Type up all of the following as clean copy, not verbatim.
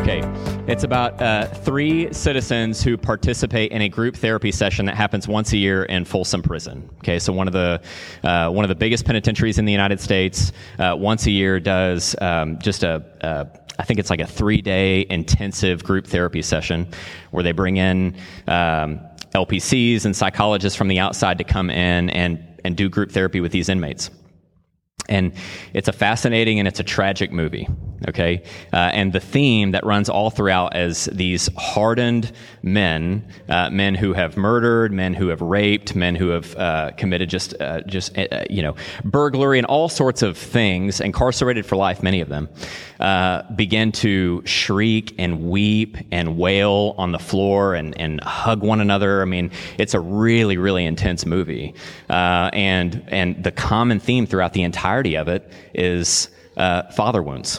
Okay, it's about 3 citizens who participate in a group therapy session that happens once a year in Folsom Prison. Okay, so one of the biggest penitentiaries in the United States once a year does I think it's like a 3-day intensive group therapy session where they bring in LPCs and psychologists from the outside to come in and do group therapy with these inmates. And it's a fascinating and it's a tragic movie, okay? And the theme that runs all throughout is these hardened men who have murdered, men who have raped, men who have committed burglary and all sorts of things, incarcerated for life, many of them, begin to shriek and weep and wail on the floor and hug one another. I mean, it's a really, really intense movie. And the common theme throughout the entirety of it is father wounds.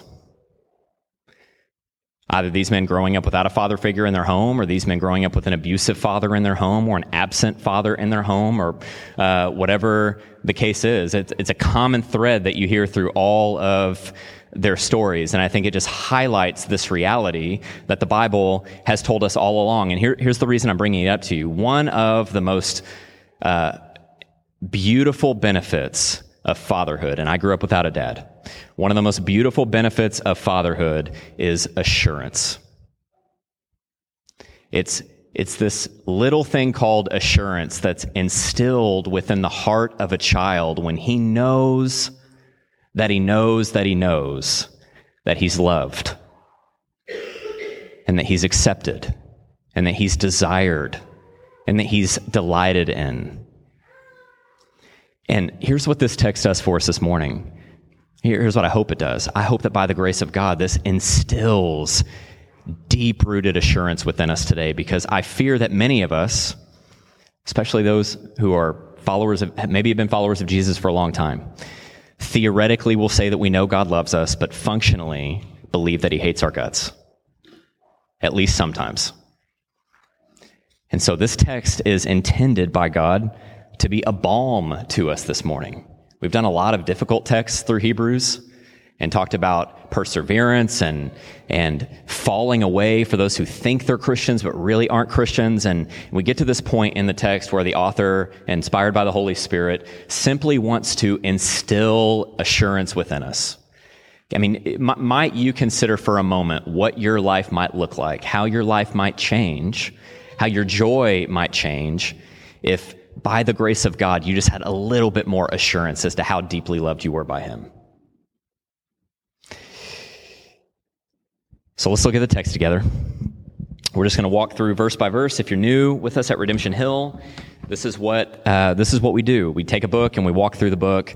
Either these men growing up without a father figure in their home, or these men growing up with an abusive father in their home, or an absent father in their home, or whatever the case is. It's a common thread that you hear through all of their stories, and I think it just highlights this reality that the Bible has told us all along. And here's the reason I'm bringing it up to you. One of the most beautiful benefits of fatherhood, and I grew up without a dad. One of the most beautiful benefits of fatherhood is assurance. It's this little thing called assurance that's instilled within the heart of a child when he knows that he knows that he knows that he's loved, and that he's accepted, and that he's desired, and that he's delighted in. And here's what this text does for us this morning. Here's what I hope it does. I hope that by the grace of God, this instills deep-rooted assurance within us today, because I fear that many of us, especially those who are maybe have been followers of Jesus for a long time, theoretically will say that we know God loves us, but functionally believe that he hates our guts, at least sometimes. And so this text is intended by God to be a balm to us this morning. We've done a lot of difficult texts through Hebrews and talked about perseverance and falling away for those who think they're Christians but really aren't Christians. And we get to this point in the text where the author, inspired by the Holy Spirit, simply wants to instill assurance within us. I mean, might you consider for a moment what your life might look like, how your life might change, how your joy might change if by the grace of God, you just had a little bit more assurance as to how deeply loved you were by him. So let's look at the text together. We're just going to walk through verse by verse. If you're new with us at Redemption Hill, this is what we do. We take a book and we walk through the book,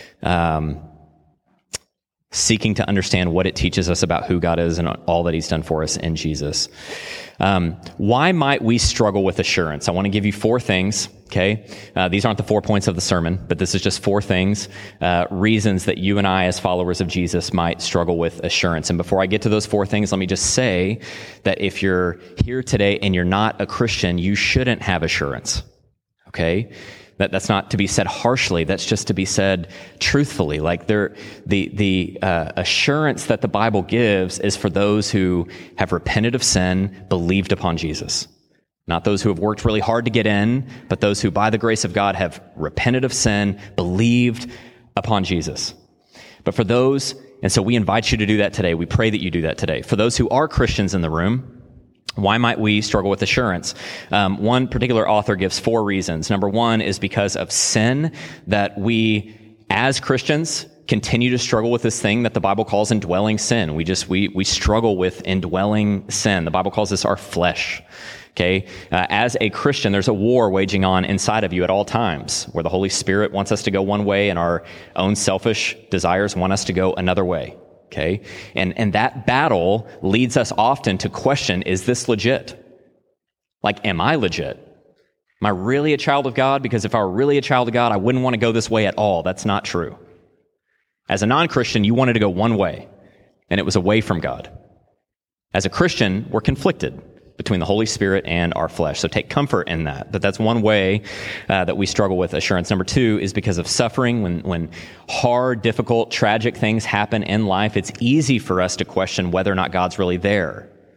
seeking to understand what it teaches us about who God is and all that he's done for us in Jesus. Why might we struggle with assurance? I want to give you 4 things, okay? These aren't the 4 points of the sermon, but this is just 4 things, reasons that you and I as followers of Jesus might struggle with assurance. And before I get to those 4 things, let me just say that if you're here today and you're not a Christian, you shouldn't have assurance, okay? That's not to be said harshly. That's just to be said truthfully. Like the assurance that the Bible gives is for those who have repented of sin, believed upon Jesus. Not those who have worked really hard to get in, but those who by the grace of God have repented of sin, believed upon Jesus. But for those, and so we invite you to do that today. We pray that you do that today. For those who are Christians in the room, why might we struggle with assurance? One particular author gives 4 reasons. Number 1 is because of sin, that we, as Christians, continue to struggle with this thing that the Bible calls indwelling sin. We struggle with indwelling sin. The Bible calls this our flesh. Okay? As a Christian, there's a war waging on inside of you at all times, where the Holy Spirit wants us to go one way and our own selfish desires want us to go another way. Okay? And that battle leads us often to question, is this legit? Like, am I legit? Am I really a child of God? Because if I were really a child of God, I wouldn't want to go this way at all. That's not true. As a non-Christian, you wanted to go one way, and it was away from God. As a Christian, we're conflicted between the Holy Spirit and our flesh. So take comfort in that. But that's one way that we struggle with assurance. Number 2 is because of suffering. When hard, difficult, tragic things happen in life, it's easy for us to question whether or not God's really there.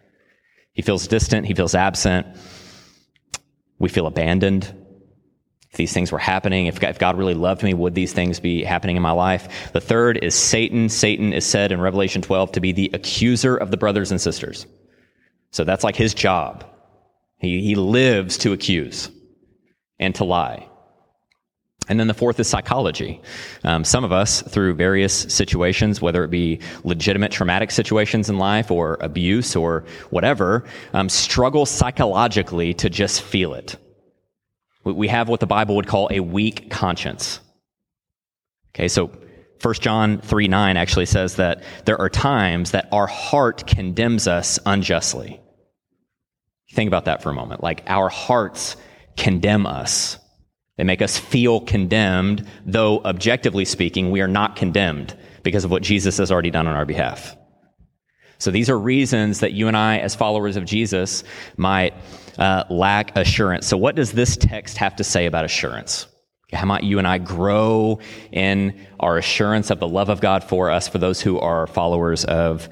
He feels distant. He feels absent. We feel abandoned. If these things were happening, if God really loved me, would these things be happening in my life? The third is Satan. Satan is said in Revelation 12 to be the accuser of the brothers and sisters. So that's like his job. He lives to accuse and to lie. And then the fourth is psychology. Some of us, through various situations, whether it be legitimate traumatic situations in life or abuse or whatever, struggle psychologically to just feel it. We have what the Bible would call a weak conscience. Okay, so 1 John 3:9 actually says that there are times that our heart condemns us unjustly. Think about that for a moment. Like, our hearts condemn us. They make us feel condemned, though objectively speaking, we are not condemned because of what Jesus has already done on our behalf. So these are reasons that you and I, as followers of Jesus, might lack assurance. So what does this text have to say about assurance? How might you and I grow in our assurance of the love of God for us, for those who are followers of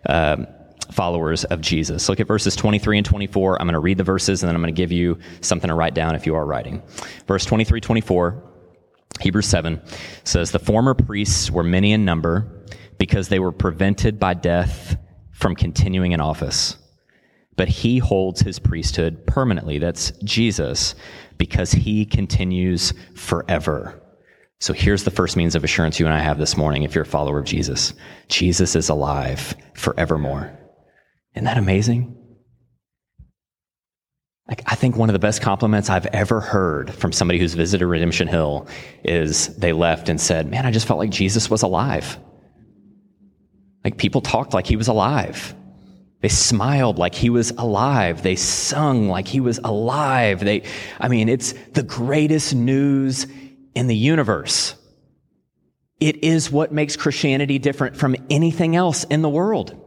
Jesus? Look at verses 23 and 24. I'm going to read the verses, and then I'm going to give you something to write down if you are writing. Verse 23, 24, Hebrews 7 says, "The former priests were many in number because they were prevented by death from continuing in office. But he holds his priesthood permanently," that's Jesus, "because he continues forever." So here's the first means of assurance you and I have this morning if you're a follower of Jesus. Jesus is alive forevermore. Isn't that amazing? Like, I think one of the best compliments I've ever heard from somebody who's visited Redemption Hill is they left and said, "Man, I just felt like Jesus was alive." Like, people talked like he was alive. They smiled like he was alive. They sung like he was alive. It's the greatest news in the universe. It is what makes Christianity different from anything else in the world.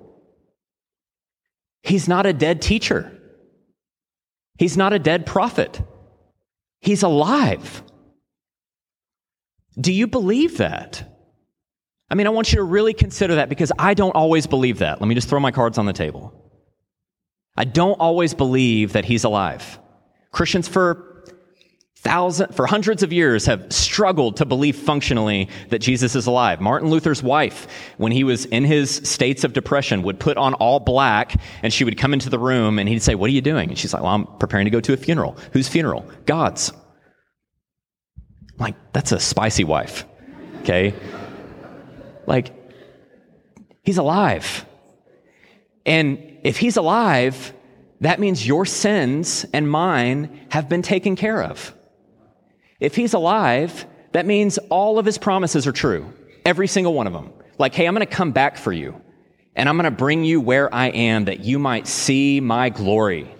He's not a dead teacher. He's not a dead prophet. He's alive. Do you believe that? I want you to really consider that, because I don't always believe that. Let me just throw my cards on the table. I don't always believe that he's alive. Christians for hundreds of years have struggled to believe functionally that Jesus is alive. Martin Luther's wife, when he was in his states of depression, would put on all black, and she would come into the room and he'd say, "What are you doing?" And she's like, "Well, I'm preparing to go to a funeral." Whose funeral? God's. Like, that's a spicy wife. Okay? Like, he's alive. And if he's alive, that means your sins and mine have been taken care of. If he's alive, that means all of his promises are true. Every single one of them. Like, hey, I'm going to come back for you, and I'm going to bring you where I am that you might see my glory.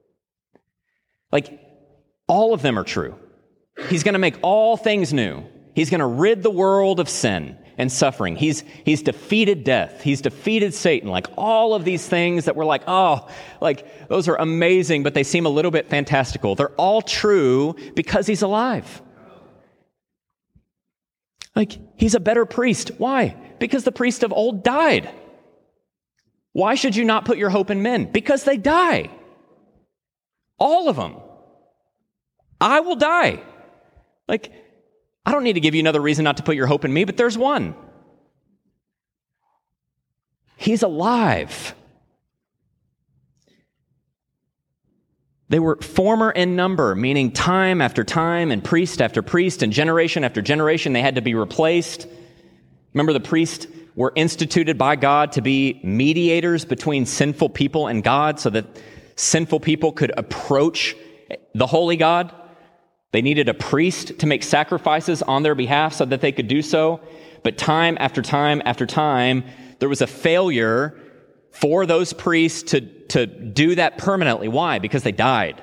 Like, all of them are true. He's going to make all things new. He's going to rid the world of sin and suffering. He's defeated death. He's defeated Satan. Like, all of these things that we're like, oh, like, those are amazing, but they seem a little bit fantastical. They're all true because he's alive. Like, he's a better priest. Why? Because the priests of old died. Why should you not put your hope in men? Because they die. All of them. I will die. Like, I don't need to give you another reason not to put your hope in me, but there's one. He's alive. They were former in number, meaning time after time and priest after priest and generation after generation, they had to be replaced. Remember, the priests were instituted by God to be mediators between sinful people and God so that sinful people could approach the holy God. They needed a priest to make sacrifices on their behalf so that they could do so. But time after time after time, there was a failure for those priests to do that permanently. Why? Because they died.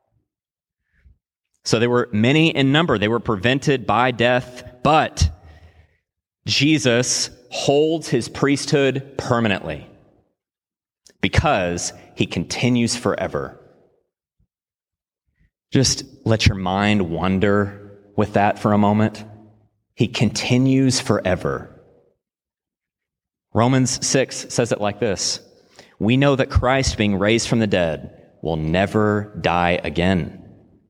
So there were many in number. They were prevented by death, but Jesus holds his priesthood permanently because he continues forever. Just let your mind wander with that for a moment. He continues forever. Romans 6 says it like this: We know that Christ, being raised from the dead, will never die again.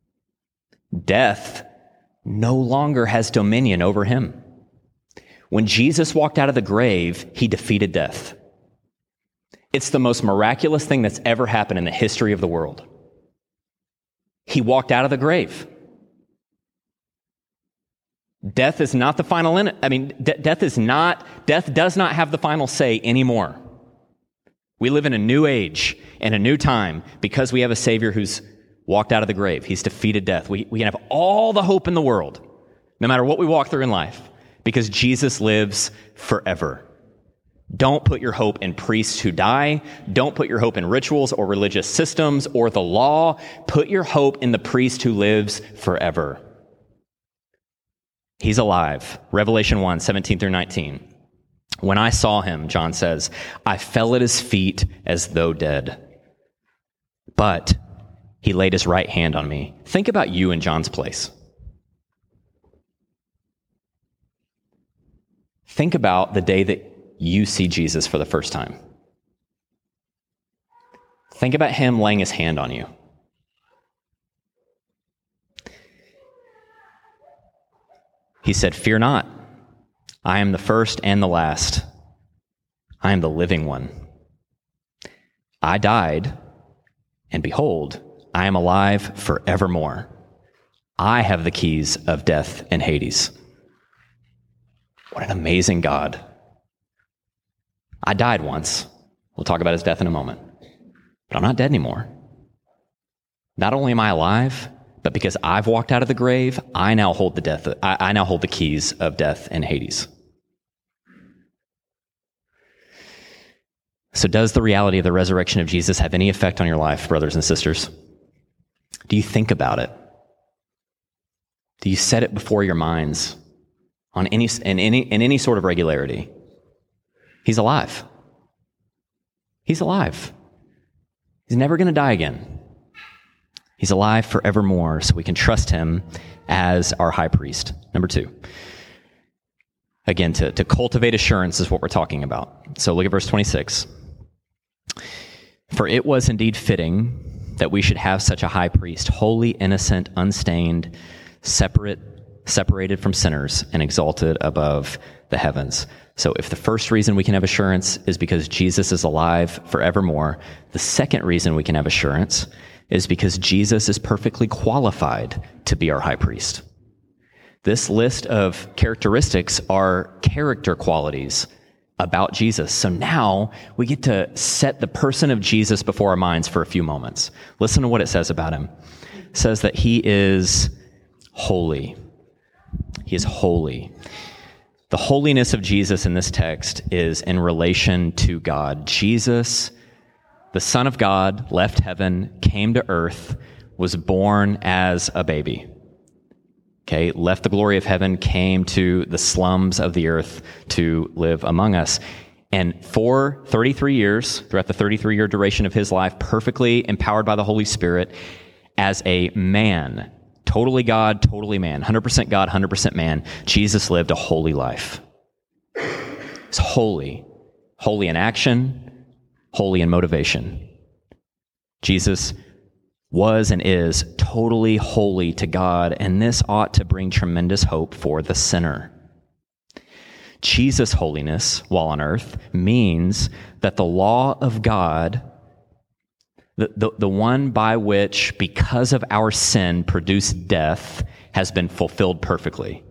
Death no longer has dominion over him. When Jesus walked out of the grave, he defeated death. It's the most miraculous thing that's ever happened in the history of the world. He walked out of the grave. Death is not the final, death does not have the final say anymore. We live in a new age and a new time because we have a Savior who's walked out of the grave. He's defeated death. We can have all the hope in the world, no matter what we walk through in life, because Jesus lives forever. Don't put your hope in priests who die. Don't put your hope in rituals or religious systems or the law. Put your hope in the priest who lives forever. He's alive. Revelation 1, 17 through 19. When I saw him, John says, I fell at his feet as though dead. But he laid his right hand on me. Think about you in John's place. Think about the day that you see Jesus for the first time. Think about him laying his hand on you. He said, fear not. I am the first and the last. I am the living one. I died, and behold, I am alive forevermore. I have the keys of death and Hades. What an amazing God. I died once. We'll talk about his death in a moment. But I'm not dead anymore. Not only am I alive, but because I've walked out of the grave, I now hold the keys of death and Hades. So does the reality of the resurrection of Jesus have any effect on your life, brothers and sisters? Do you think about it? Do you set it before your minds in any sort of regularity? He's alive. He's alive. He's never going to die again. He's alive forevermore, so we can trust him as our high priest. Number 2. Again, to cultivate assurance is what we're talking about. So look at verse 26. For it was indeed fitting that we should have such a high priest, holy, innocent, unstained, separated from sinners, and exalted above the heavens. So if the first reason we can have assurance is because Jesus is alive forevermore, the second reason we can have assurance is because Jesus is perfectly qualified to be our high priest. This list of characteristics are character qualities about Jesus. So now we get to set the person of Jesus before our minds for a few moments. Listen to what it says about him. It says that he is holy. He is holy. The holiness of Jesus in this text is in relation to God. Jesus, the Son of God, left heaven, came to earth, was born as a baby. Okay, left the glory of heaven, came to the slums of the earth to live among us. And for 33 years, throughout the 33-year duration of his life, perfectly empowered by the Holy Spirit, as a man, totally God, totally man, 100% God, 100% man, Jesus lived a holy life. He's holy. Holy in action, holy in motivation. Jesus was and is totally holy to God, and this ought to bring tremendous hope for the sinner. Jesus' holiness while on earth means that the law of God, the one by which, because of our sin, produced death, has been fulfilled perfectly.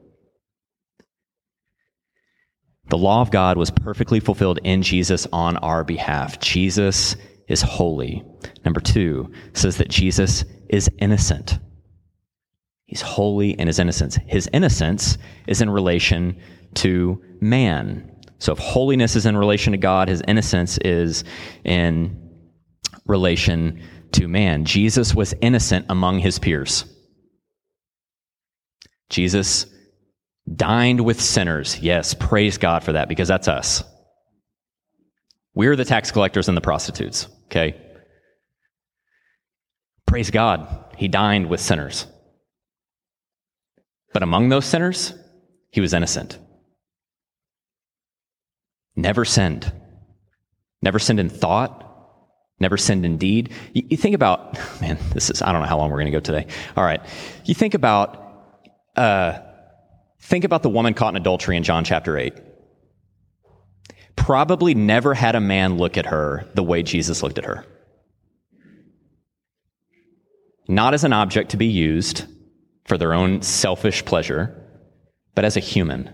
The law of God was perfectly fulfilled in Jesus on our behalf. Jesus is holy. Number 2 says that Jesus is innocent. He's holy in his innocence. His innocence is in relation to man. So if holiness is in relation to God, his innocence is in relation to man. Jesus was innocent among his peers. Jesus dined with sinners. Yes, praise God for that, because that's us. We're the tax collectors and the prostitutes, okay? Praise God, he dined with sinners. But among those sinners, he was innocent. Never sinned. Never sinned in thought, never sinned in deed. You think about, man, I don't know how long we're going to go today. All right. You think about the woman caught in adultery in John chapter 8. Probably never had a man look at her the way Jesus looked at her. Not as an object to be used for their own selfish pleasure, but as a human.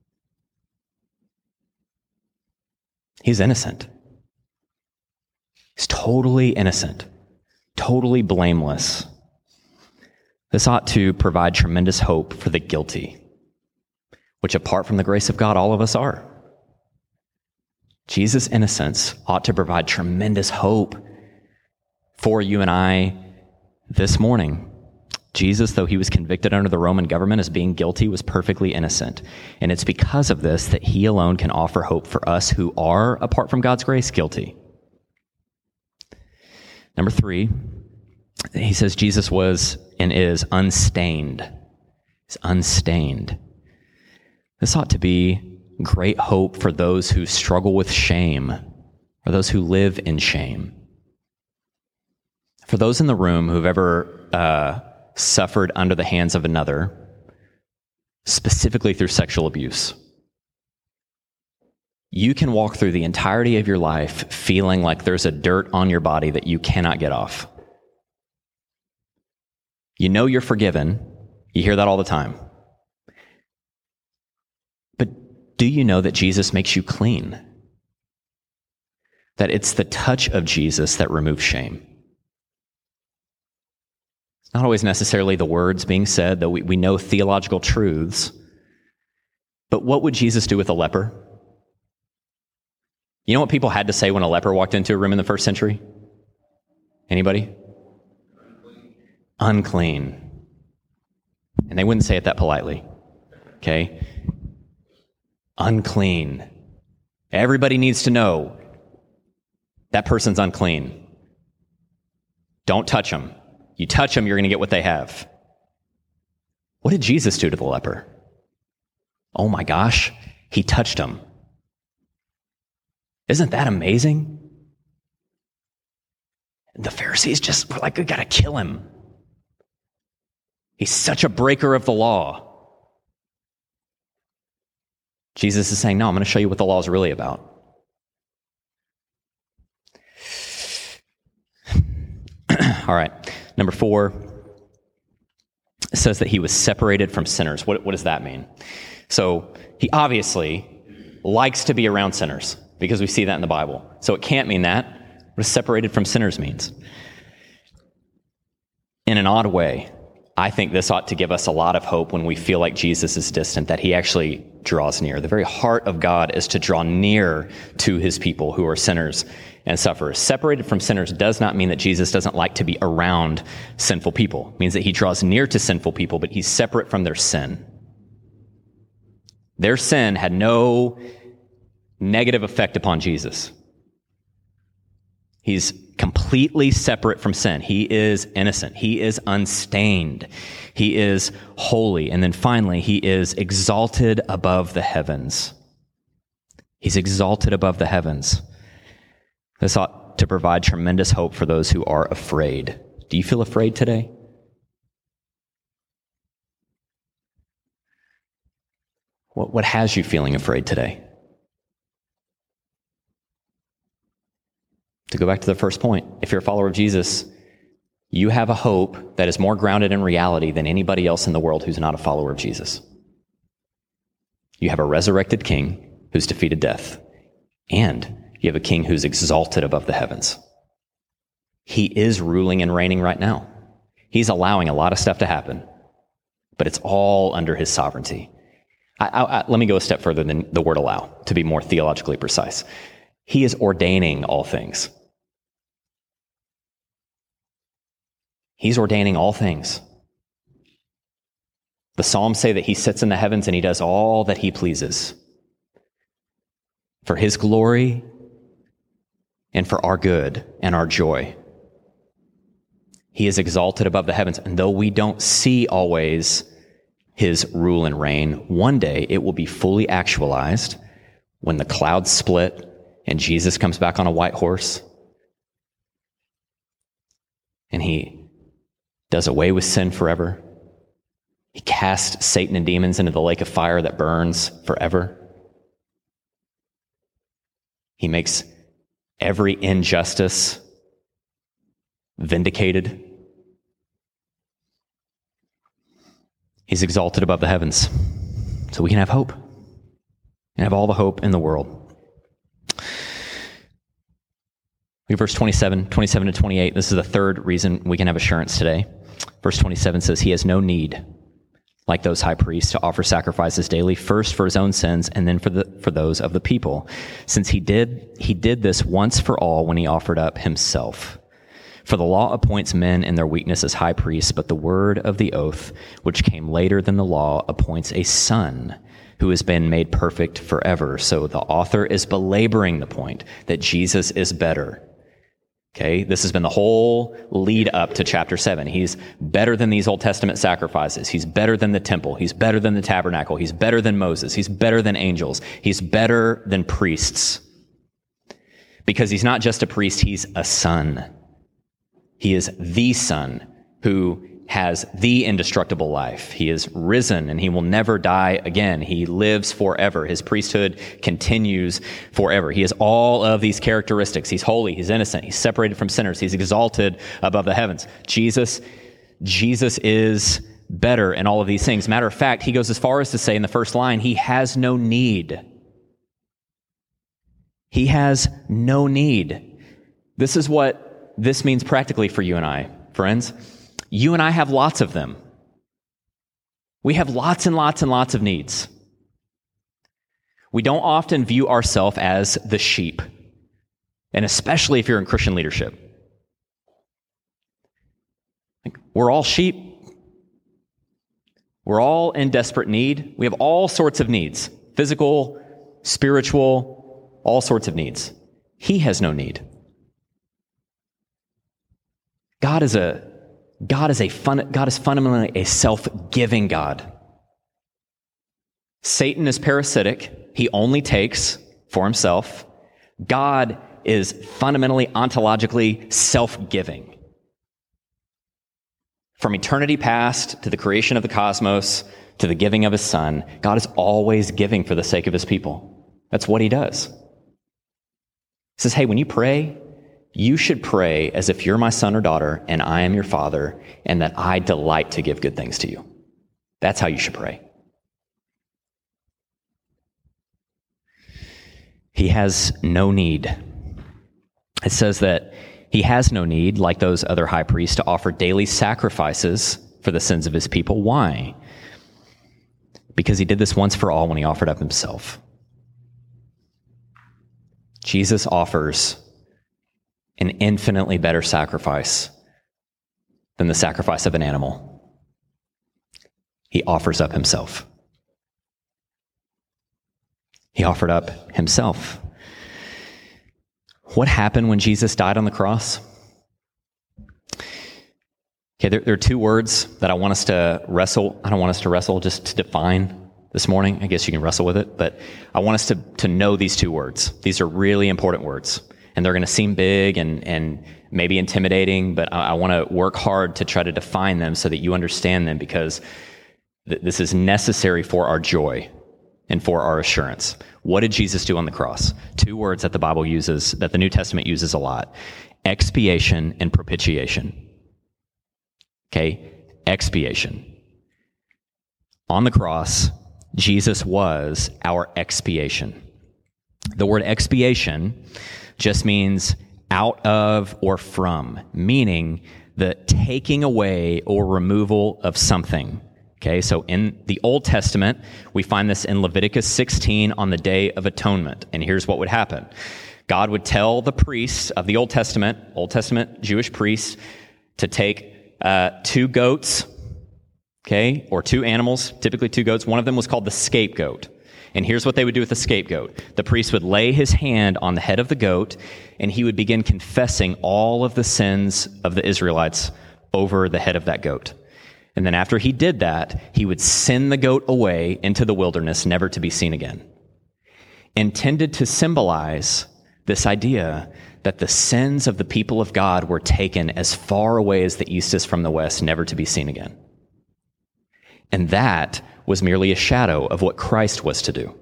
He's innocent. He's totally innocent, totally blameless. This ought to provide tremendous hope for the guilty, which apart from the grace of God, all of us are. Jesus' innocence ought to provide tremendous hope for you and I this morning. Jesus, though he was convicted under the Roman government as being guilty, was perfectly innocent. And it's because of this that he alone can offer hope for us who are, apart from God's grace, guilty. Number 3, he says Jesus was and is unstained. He's unstained. This ought to be great hope for those who struggle with shame or those who live in shame. For those in the room who've ever suffered under the hands of another, specifically through sexual abuse, you can walk through the entirety of your life feeling like there's a dirt on your body that you cannot get off. You know you're forgiven. You hear that all the time. But do you know that Jesus makes you clean? That it's the touch of Jesus that removes shame. It's not always necessarily the words being said, though we know theological truths. But what would Jesus do with a leper? You know what people had to say when a leper walked into a room in the first century? Anybody? Unclean. And they wouldn't say it that politely. Okay? Unclean. Everybody needs to know that person's unclean. Don't touch them. You touch them, you're going to get what they have. What did Jesus do to the leper? Oh my gosh, he touched him. Isn't that amazing? The Pharisees just were like, we got to kill him. He's such a breaker of the law. Jesus is saying, no, I'm going to show you what the law is really about. All right. Number 4, it says that he was separated from sinners. What does that mean? So he obviously likes to be around sinners because we see that in the Bible. So it can't mean that. What does separated from sinners means? In an odd way, I think this ought to give us a lot of hope when we feel like Jesus is distant, that he actually draws near. The very heart of God is to draw near to his people who are sinners and sufferers. Separated from sinners does not mean that Jesus doesn't like to be around sinful people. It means that he draws near to sinful people, but he's separate from their sin. Their sin had no negative effect upon Jesus. He's completely separate from sin. He is innocent. He is unstained. He is holy. And then finally, he is exalted above the heavens. He's exalted above the heavens. This ought to provide tremendous hope for those who are afraid. Do you feel afraid today? What has you feeling afraid today? To go back to the first point, if you're a follower of Jesus, you have a hope that is more grounded in reality than anybody else in the world who's not a follower of Jesus. You have a resurrected king who's defeated death, and you have a king who's exalted above the heavens. He is ruling and reigning right now. He's allowing a lot of stuff to happen, but it's all under his sovereignty. Let me go a step further than the word allow, to be more theologically precise. He is ordaining all things. He's ordaining all things. The Psalms say that he sits in the heavens and he does all that he pleases for his glory and for our good and our joy. He is exalted above the heavens, and though we don't see always his rule and reign, one day it will be fully actualized when the clouds split and Jesus comes back on a white horse, and he does away with sin forever. He casts Satan and demons into the lake of fire that burns forever. He makes every injustice vindicated. He's exalted above the heavens, so we can have hope and have all the hope in the world. Verse 27 to 28, this is the third reason we can have assurance today. Verse 27 says, he has no need, like those high priests, to offer sacrifices daily, first for his own sins and then for those of the people, since he did this once for all when he offered up himself. For the law appoints men in their weakness as high priests, but the word of the oath, which came later than the law, appoints a son who has been made perfect forever. So the author is belaboring the point that Jesus is better. Okay, this has been the whole lead up to chapter 7. He's better than these Old Testament sacrifices. He's better than the temple. He's better than the tabernacle. He's better than Moses. He's better than angels. He's better than priests. Because he's not just a priest, he's a son. He is the Son who has the indestructible life. He is risen and he will never die again. He lives forever. His priesthood continues forever. He has all of these characteristics. He's holy. He's innocent. He's separated from sinners. He's exalted above the heavens. Jesus is better in all of these things. Matter of fact, he goes as far as to say in the first line, he has no need. He has no need. This is what this means practically for you and I, friends. You and I have lots of them. We have lots and lots and lots of needs. We don't often view ourselves as the sheep, and especially if you're in Christian leadership. We're all sheep. We're all in desperate need. We have all sorts of needs, physical, spiritual, all sorts of needs. He has no need. God is fundamentally a self-giving God. Satan is parasitic. He only takes for himself. God is fundamentally, ontologically self-giving. From eternity past to the creation of the cosmos to the giving of his Son, God is always giving for the sake of his people. That's what he does. He says, hey, when you pray, you should pray as if you're my son or daughter and I am your father and that I delight to give good things to you. That's how you should pray. He has no need. It says that he has no need, like those other high priests, to offer daily sacrifices for the sins of his people. Why? Because he did this once for all when he offered up himself. Jesus offers an infinitely better sacrifice than the sacrifice of an animal. He offers up himself. He offered up himself. What happened when Jesus died on the cross? Okay, there are two words that I want us to wrestle. I don't want us to wrestle just to define this morning. I guess you can wrestle with it, but I want us to know these two words. These are really important words. And they're going to seem big and maybe intimidating, but I want to work hard to try to define them so that you understand them, because this is necessary for our joy and for our assurance. What did Jesus do on the cross? Two words that the Bible uses, that the New Testament uses a lot: expiation and propitiation. Okay, expiation. On the cross, Jesus was our expiation. The word expiation just means out of or from, meaning the taking away or removal of something. Okay, so in the Old Testament, we find this in Leviticus 16 on the Day of Atonement. And here's what would happen. God would tell the priests of the Old Testament Jewish priests, to take 2 goats, okay, or 2 animals, typically 2 goats. One of them was called the scapegoat. And here's what they would do with the scapegoat. The priest would lay his hand on the head of the goat, and he would begin confessing all of the sins of the Israelites over the head of that goat. And then after he did that, he would send the goat away into the wilderness, never to be seen again. Intended to symbolize This idea that the sins of the people of God were taken as far away as the east is from the west, never to be seen again. And that was merely a shadow of what Christ was to do.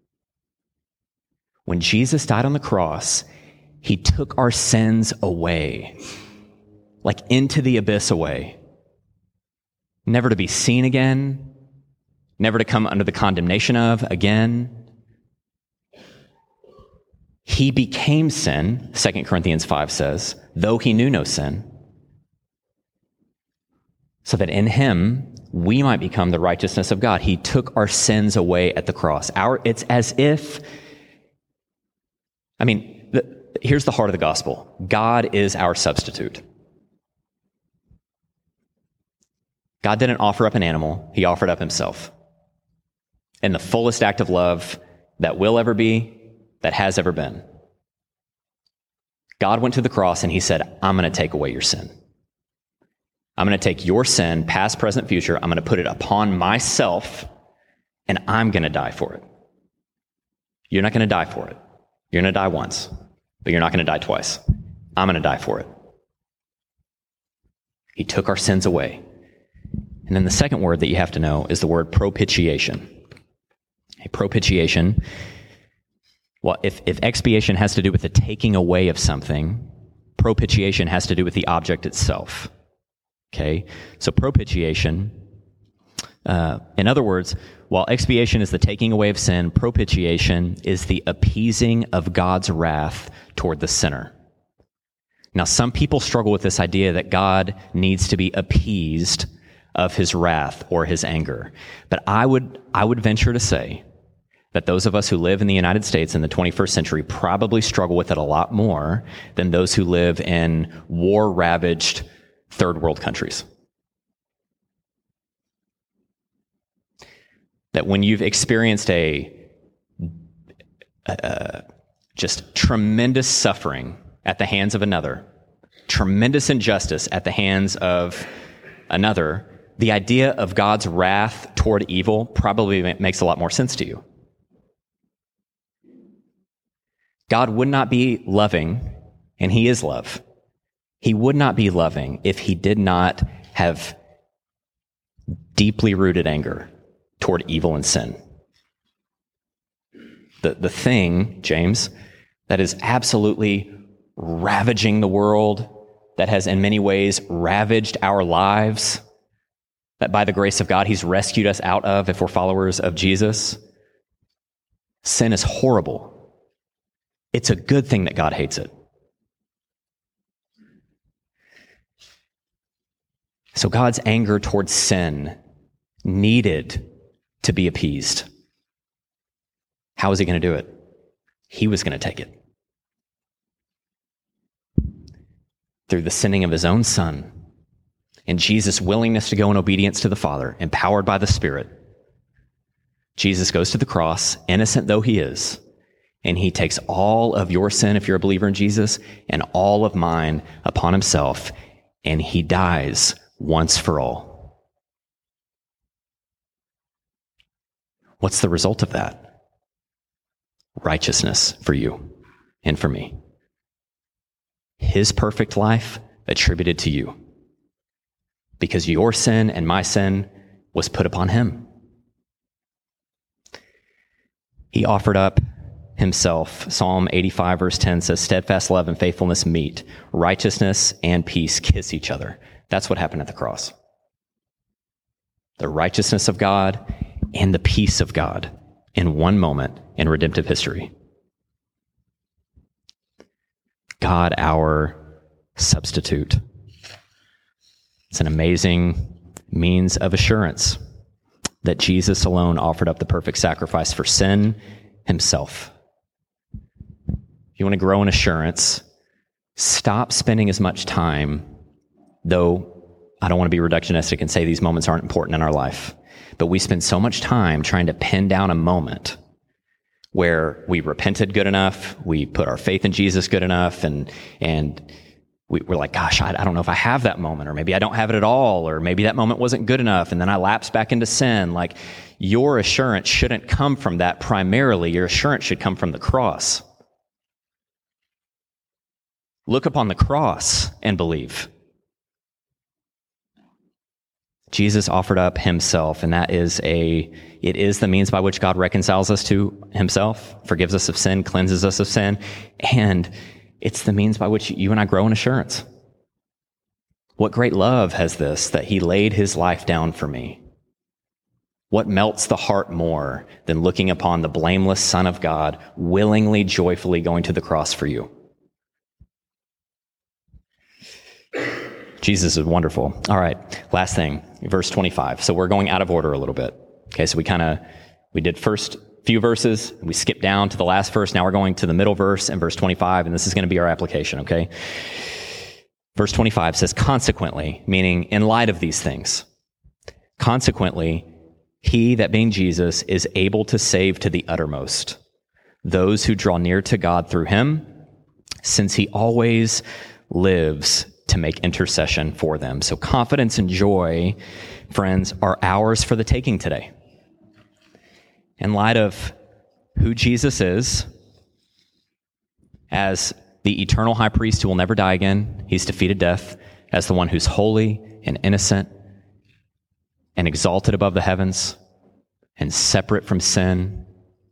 When Jesus died on the cross, he took our sins away, like into the abyss away, never to be seen again, never to come under the condemnation of again. He became sin, 2 Corinthians 5 says, though he knew no sin, so that in him we might become the righteousness of God. He took our sins away at the cross. It's as if, here's the heart of the gospel. God is our substitute. God didn't offer up an animal. He offered up himself. In the fullest act of love that will ever be, that has ever been. God went to the cross and he said, I'm going to take away your sin. I'm going to take your sin, past, present, future. I'm going to put it upon myself and I'm going to die for it. You're not going to die for it. You're going to die once, but you're not going to die twice. I'm going to die for it. He took our sins away. And then the second word that you have to know is the word propitiation. A propitiation. Well, if expiation has to do with the taking away of something, propitiation has to do with the object itself. Okay? So propitiation, in other words, while expiation is the taking away of sin, propitiation is the appeasing of God's wrath toward the sinner. Now, some people struggle with this idea that God needs to be appeased of his wrath or his anger. But I would venture to say that those of us who live in the United States in the 21st century probably struggle with it a lot more than those who live in war-ravaged third world countries. That when you've experienced just tremendous suffering at the hands of another, tremendous injustice at the hands of another, the idea of God's wrath toward evil probably makes a lot more sense to you. God would not be loving, and he is love. He would not be loving if he did not have deeply rooted anger toward evil and sin. The thing, James, that is absolutely ravaging the world, that has in many ways ravaged our lives, that by the grace of God he's rescued us out of if we're followers of Jesus. Sin is horrible. It's a good thing that God hates it. So God's anger towards sin needed to be appeased. How was he going to do it? He was going to take it. Through the sending of his own son and Jesus' willingness to go in obedience to the Father, empowered by the Spirit, Jesus goes to the cross, innocent though he is, and he takes all of your sin, if you're a believer in Jesus, and all of mine upon himself, and he dies once for all. What's the result of that? Righteousness for you and for me. His perfect life attributed to you. Because your sin and my sin was put upon him. He offered up himself. Psalm 85 verse 10 says, steadfast love and faithfulness meet. Righteousness and peace kiss each other. That's what happened at the cross. The righteousness of God and the peace of God in one moment in redemptive history. God, our substitute. It's an amazing means of assurance that Jesus alone offered up the perfect sacrifice for sin himself. If you want to grow in assurance, stop spending as much time, though I don't want to be reductionistic and say these moments aren't important in our life, but we spend so much time trying to pin down a moment where we repented good enough, we put our faith in Jesus good enough, and we're like, gosh, I don't know if I have that moment, or maybe I don't have it at all, or maybe that moment wasn't good enough, and then I lapse back into sin. Like, your assurance shouldn't come from that primarily. Your assurance should come from the cross. Look upon the cross and believe. Jesus offered up himself, and it is the means by which God reconciles us to himself, forgives us of sin, cleanses us of sin, and it's the means by which you and I grow in assurance. What great love has this, that he laid his life down for me? What melts the heart more than looking upon the blameless Son of God willingly, joyfully going to the cross for you? Jesus is wonderful. All right, last thing, verse 25. So we're going out of order a little bit. Okay, so we did first few verses, we skipped down to the last verse. Now we're going to the middle verse and verse 25, and this is going to be our application, okay? Verse 25 says, consequently, meaning in light of these things, consequently, he, that being Jesus, is able to save to the uttermost those who draw near to God through him, since he always lives to make intercession for them. So confidence and joy, friends, are ours for the taking today. In light of who Jesus is, as the eternal high priest who will never die again, he's defeated death, as the one who's holy and innocent and exalted above the heavens and separate from sin,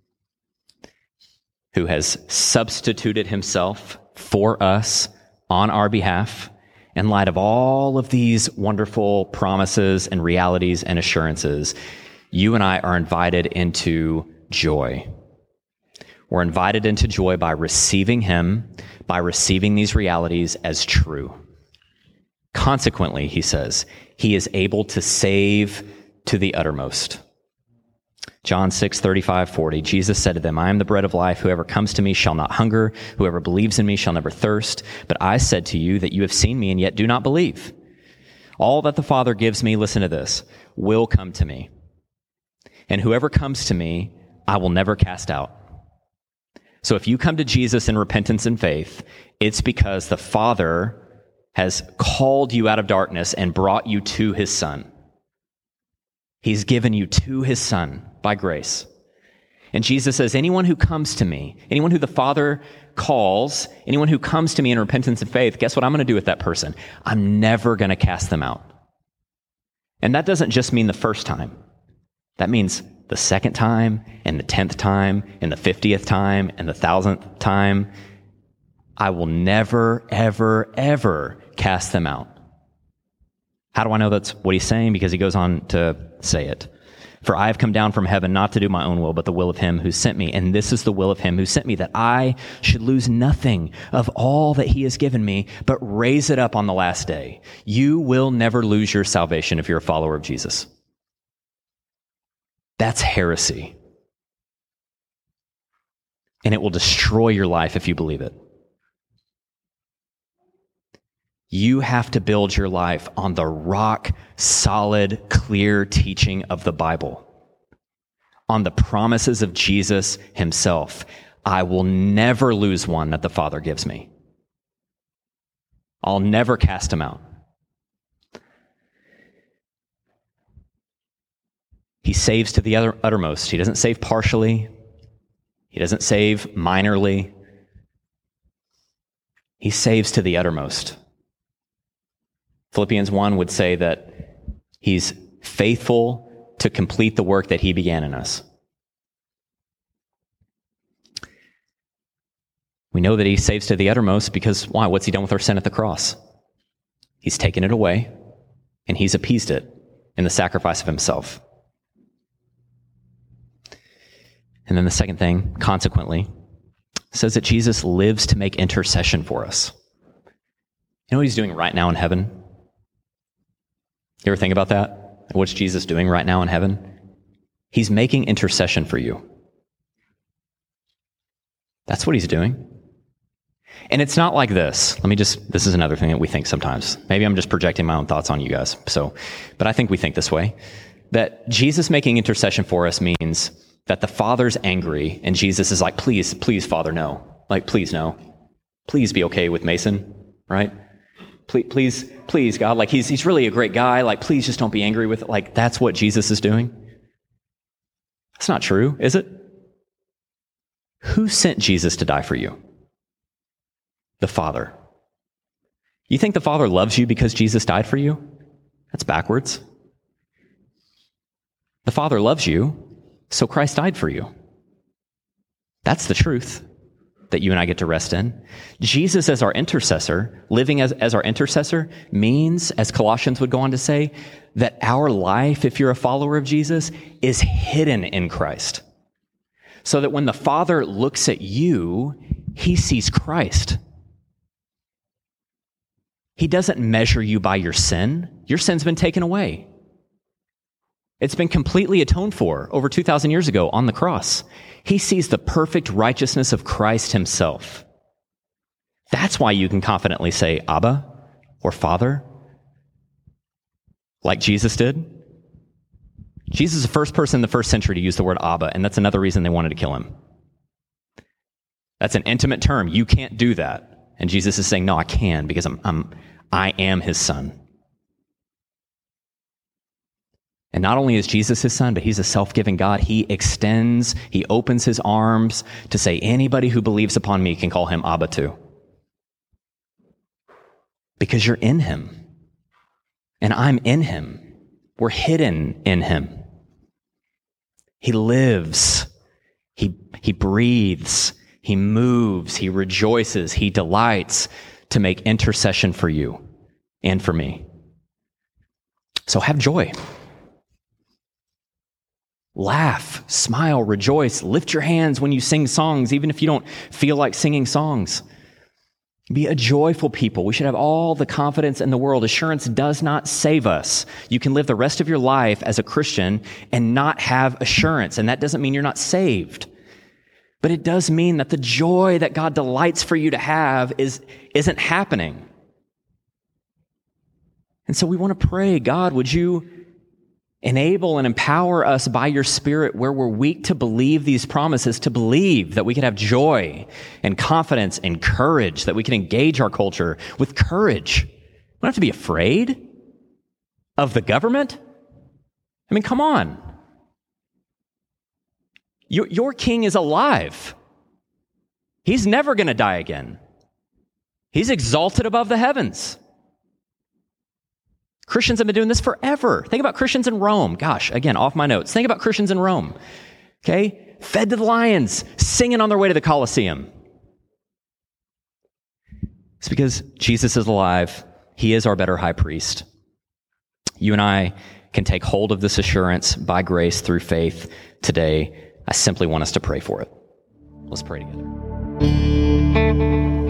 who has substituted himself for us on our behalf. In light of all of these wonderful promises and realities and assurances, you and I are invited into joy. We're invited into joy by receiving him, by receiving these realities as true. Consequently, he says, he is able to save to the uttermost. John 6:35-40, Jesus said to them, I am the bread of life. Whoever comes to me shall not hunger. Whoever believes in me shall never thirst. But I said to you that you have seen me and yet do not believe. All that the Father gives me, listen to this, will come to me. And whoever comes to me, I will never cast out. So if you come to Jesus in repentance and faith, it's because the Father has called you out of darkness and brought you to his Son. He's given you to his Son by grace. And Jesus says, anyone who comes to me, anyone who the Father calls, anyone who comes to me in repentance and faith, guess what I'm going to do with that person? I'm never going to cast them out. And that doesn't just mean the first time. That means the second time, and the 10th time, and the 50th time, and the 1,000th time. I will never, ever, ever cast them out. How do I know that's what he's saying? Because he goes on to say it. For I have come down from heaven not to do my own will, but the will of him who sent me. And this is the will of him who sent me, that I should lose nothing of all that he has given me, but raise it up on the last day. You will never lose your salvation if you're a follower of Jesus. That's heresy. And it will destroy your life if you believe it. You have to build your life on the rock solid, clear teaching of the Bible, on the promises of Jesus himself. I will never lose one that the Father gives me. I'll never cast him out. He saves to the uttermost. He doesn't save partially. He doesn't save minorly. He saves to the uttermost. Philippians 1 would say that he's faithful to complete the work that he began in us. We know that he saves to the uttermost because, why? What's he done with our sin at the cross? He's taken it away, and he's appeased it in the sacrifice of himself. And then the second thing, consequently, says that Jesus lives to make intercession for us. You know what he's doing right now in heaven? You ever think about that? What's Jesus doing right now in heaven? He's making intercession for you. That's what he's doing. And it's not like this. This is another thing that we think sometimes. Maybe I'm just projecting my own thoughts on you guys. But I think we think this way, that Jesus making intercession for us means that the Father's angry and Jesus is like, please, Father, no. Like, please, no. Please be okay with Mason, right? Please, God, like he's really a great guy. Like, please just don't be angry with it. Like, that's what Jesus is doing. That's not true, is it? Who sent Jesus to die for you? The Father. You think the Father loves you because Jesus died for you? That's backwards. The Father loves you, so Christ died for you. That's the truth that you and I get to rest in. Jesus as our intercessor, living as our intercessor, means, as Colossians would go on to say, that our life, if you're a follower of Jesus, is hidden in Christ. So that when the Father looks at you, he sees Christ. He doesn't measure you by your sin. Your sin's been taken away. It's been completely atoned for over 2,000 years ago on the cross. He sees the perfect righteousness of Christ himself. That's why you can confidently say Abba or Father, like Jesus did. Jesus is the first person in the first century to use the word Abba, and that's another reason they wanted to kill him. That's an intimate term. You can't do that. And Jesus is saying, no, I can, because I am his son. And not only is Jesus his son, but he's a self-giving God. He opens his arms to say, anybody who believes upon me can call him Abba too. Because you're in him. And I'm in him. We're hidden in him. He lives. He breathes. He moves. He rejoices. He delights to make intercession for you and for me. So have joy. Laugh, smile, rejoice, lift your hands when you sing songs, even if you don't feel like singing songs. Be a joyful people. We should have all the confidence in the world. Assurance does not save us. You can live the rest of your life as a Christian and not have assurance, and that doesn't mean you're not saved. But it does mean that the joy that God delights for you to have isn't happening. And so we want to pray, God, would you enable and empower us by your Spirit where we're weak to believe these promises, to believe that we can have joy and confidence and courage, that we can engage our culture with courage. We don't have to be afraid of the government. I mean, come on. Your king is alive. He's never going to die again. He's exalted above the heavens. Christians have been doing this forever. Think about Christians in Rome. Gosh, again, off my notes. Think about Christians in Rome. Okay? Fed to the lions, singing on their way to the Colosseum. It's because Jesus is alive. He is our better high priest. You and I can take hold of this assurance by grace through faith today. I simply want us to pray for it. Let's pray together.